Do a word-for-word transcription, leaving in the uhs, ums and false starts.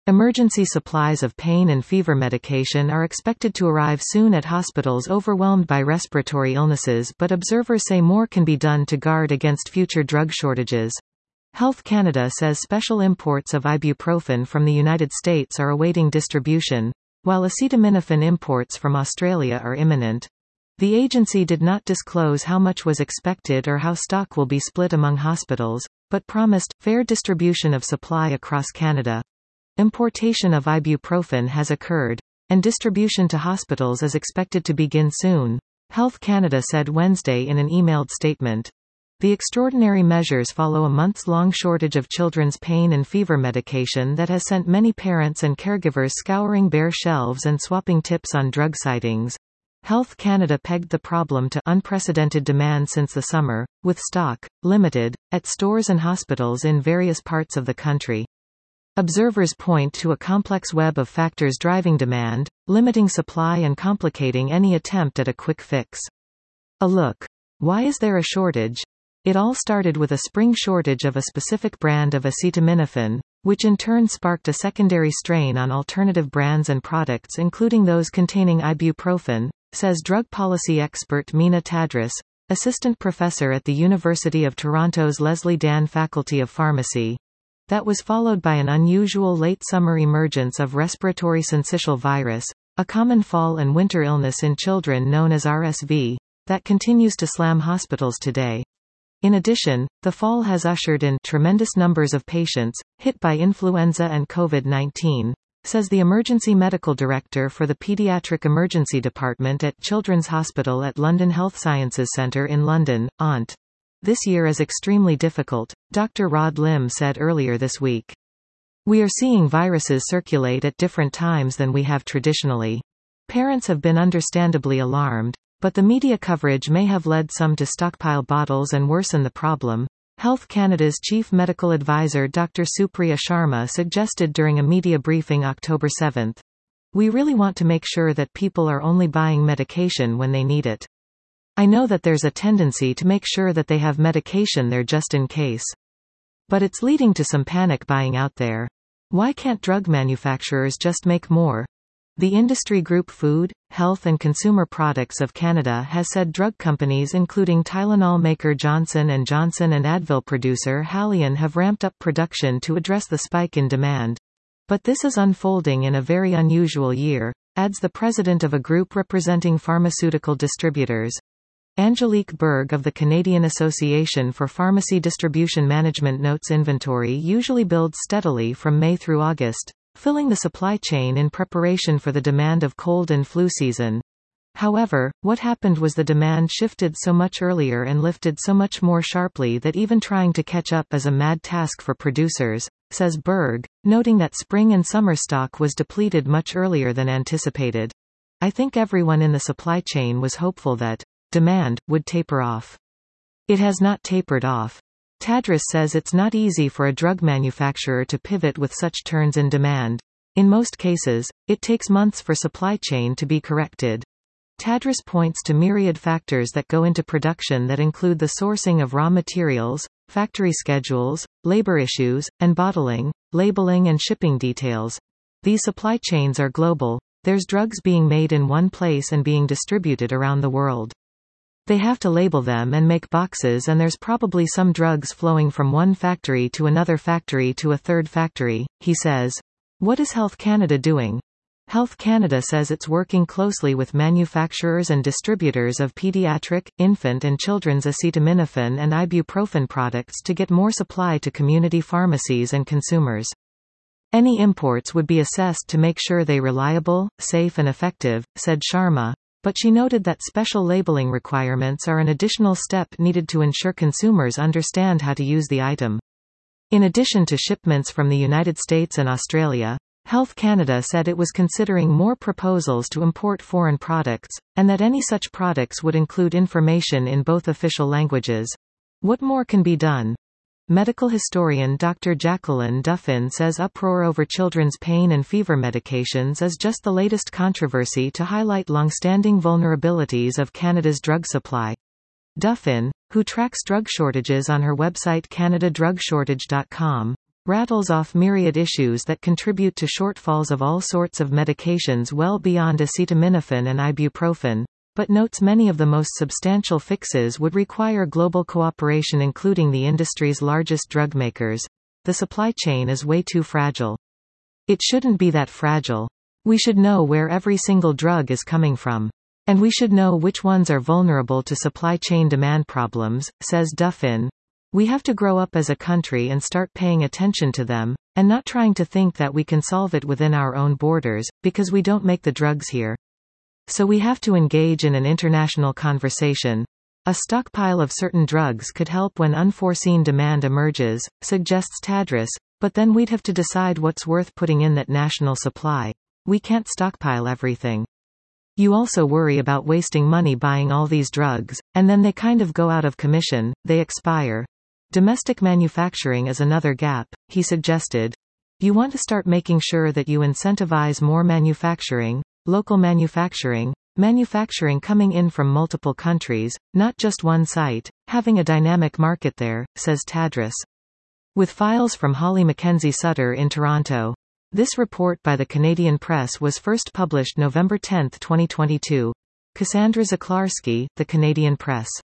Emergency supplies of pain and fever medication are expected to arrive soon at hospitals overwhelmed by respiratory illnesses, but observers say more can be done to guard against future drug shortages. Health Canada says special imports of ibuprofen from the United States are awaiting distribution, while acetaminophen imports from Australia are imminent. The agency did not disclose how much was expected or how stock will be split among hospitals, but promised fair distribution of supply across Canada. Importation of ibuprofen has occurred, and distribution to hospitals is expected to begin soon, Health Canada said Wednesday in an emailed statement. The extraordinary measures follow a months-long shortage of children's pain and fever medication that has sent many parents and caregivers scouring bare shelves and swapping tips on drug sightings. Health Canada pegged the problem to unprecedented demand since the summer, with stock limited at stores and hospitals in various parts of the country. Observers point to a complex web of factors driving demand, limiting supply and complicating any attempt at a quick fix. A look. Why is there a shortage? It all started with a spring shortage of a specific brand of acetaminophen, which in turn sparked a secondary strain on alternative brands and products including those containing ibuprofen, says drug policy expert Meena Tadros, assistant professor at the University of Toronto's Leslie Dan Faculty of Pharmacy. That was followed by an unusual late summer emergence of respiratory syncytial virus, a common fall and winter illness in children known as R S V, that continues to slam hospitals today. In addition, the fall has ushered in tremendous numbers of patients, hit by influenza and COVID nineteen, says the emergency medical director for the Pediatric Emergency Department at Children's Hospital at London Health Sciences Centre in London, O N T. This year is extremely difficult, Doctor Rod Lim said earlier this week. We are seeing viruses circulate at different times than we have traditionally. Parents have been understandably alarmed, but the media coverage may have led some to stockpile bottles and worsen the problem, Health Canada's chief medical advisor Doctor Supriya Sharma suggested during a media briefing October seventh. We really want to make sure that people are only buying medication when they need it. I know that there's a tendency to make sure that they have medication there just in case. But it's leading to some panic buying out there. Why can't drug manufacturers just make more? The industry group Food, Health and Consumer Products of Canada has said drug companies including Tylenol maker Johnson and Johnson and Advil producer Haleon have ramped up production to address the spike in demand. But this is unfolding in a very unusual year, adds the president of a group representing pharmaceutical distributors. Angelique Berg of the Canadian Association for Pharmacy Distribution Management notes inventory usually builds steadily from May through August, filling the supply chain in preparation for the demand of cold and flu season. However, what happened was the demand shifted so much earlier and lifted so much more sharply that even trying to catch up is a mad task for producers, says Berg, noting that spring and summer stock was depleted much earlier than anticipated. I think everyone in the supply chain was hopeful that demand would taper off. It has not tapered off. Tadros says it's not easy for a drug manufacturer to pivot with such turns in demand. In most cases, it takes months for supply chain to be corrected. Tadros points to myriad factors that go into production that include the sourcing of raw materials, factory schedules, labor issues, and bottling, labeling and shipping details. These supply chains are global. There's drugs being made in one place and being distributed around the world. They have to label them and make boxes, and there's probably some drugs flowing from one factory to another factory to a third factory, he says. What is Health Canada doing? Health Canada says it's working closely with manufacturers and distributors of pediatric, infant and children's acetaminophen and ibuprofen products to get more supply to community pharmacies and consumers. Any imports would be assessed to make sure they're reliable, safe and effective, said Sharma. But she noted that special labeling requirements are an additional step needed to ensure consumers understand how to use the item. In addition to shipments from the United States and Australia, Health Canada said it was considering more proposals to import foreign products, and that any such products would include information in both official languages. What more can be done? Medical historian Doctor Jacqueline Duffin says uproar over children's pain and fever medications is just the latest controversy to highlight long-standing vulnerabilities of Canada's drug supply. Duffin, who tracks drug shortages on her website canada drug shortage dot com, rattles off myriad issues that contribute to shortfalls of all sorts of medications well beyond acetaminophen and ibuprofen, but notes many of the most substantial fixes would require global cooperation including the industry's largest drug makers. The supply chain is way too fragile. It shouldn't be that fragile. We should know where every single drug is coming from. And we should know which ones are vulnerable to supply chain demand problems, says Duffin. We have to grow up as a country and start paying attention to them, and not trying to think that we can solve it within our own borders, because we don't make the drugs here. So we have to engage in an international conversation. A stockpile of certain drugs could help when unforeseen demand emerges, suggests Tadros, but then we'd have to decide what's worth putting in that national supply. We can't stockpile everything. You also worry about wasting money buying all these drugs, and then they kind of go out of commission, they expire. Domestic manufacturing is another gap, he suggested. You want to start making sure that you incentivize more manufacturing, local manufacturing, manufacturing coming in from multiple countries, not just one site, having a dynamic market there, says Tadros. With files from Holly Mackenzie Sutter in Toronto. This report by the Canadian Press was first published November tenth twenty twenty-two. Cassandra Zaklarski, The Canadian Press.